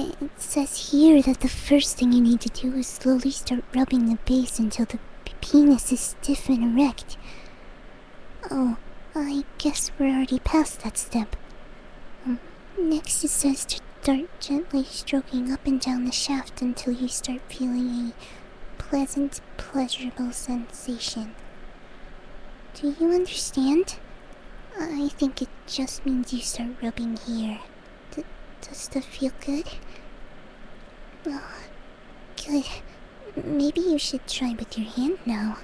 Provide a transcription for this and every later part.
It says here that the first thing you need to do is slowly start rubbing the base until the penis is stiff and erect. Oh, I guess we're already past that step. Next it says to start gently stroking up and down the shaft until you start feeling a pleasant, pleasurable sensation. Do you understand? I think it just means you start rubbing here. Does that feel good? Oh, good. Maybe you should try with your hand now.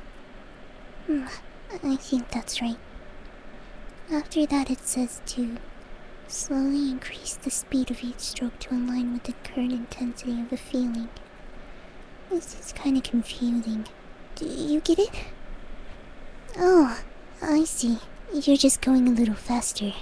I think that's right. After that it says to slowly increase the speed of each stroke to align with the current intensity of the feeling. This is kind of confusing. Do you get it? Oh, I see. You're just going a little faster.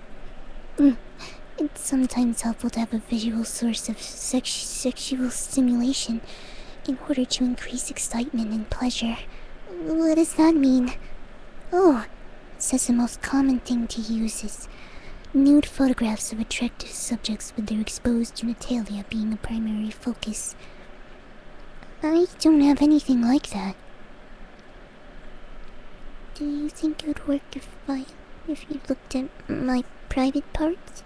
It's sometimes helpful to have a visual source of sexual stimulation in order to increase excitement and pleasure. What does that mean? Oh, it says the most common thing to use is nude photographs of attractive subjects with their exposed genitalia being a primary focus. I don't have anything like that. Do you think it would work if you looked at my private parts?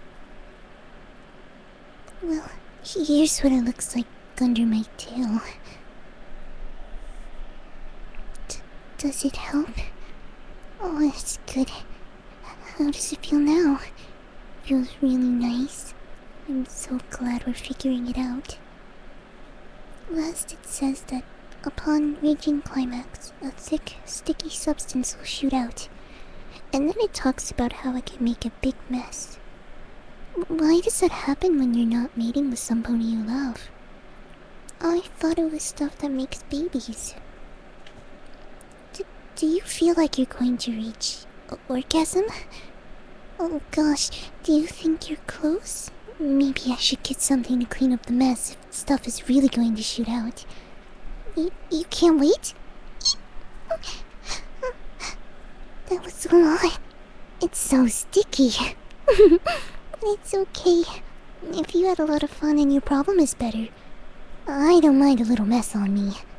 Well, here's what it looks like under my tail. Does it help? Oh, that's good. How does it feel now? Feels really nice. I'm so glad we're figuring it out. Last it says that upon reaching climax, a thick, sticky substance will shoot out. And then it talks about how it can make a big mess. Why does that happen when you're not mating with somebody you love? I thought it was stuff that makes babies. Do you feel like you're going to reach orgasm? Oh gosh, do you think you're close? Maybe I should get something to clean up the mess if stuff is really going to shoot out. You can't wait? That was a lot. It's so sticky. It's okay. If you had a lot of fun and your problem is better, I don't mind a little mess on me.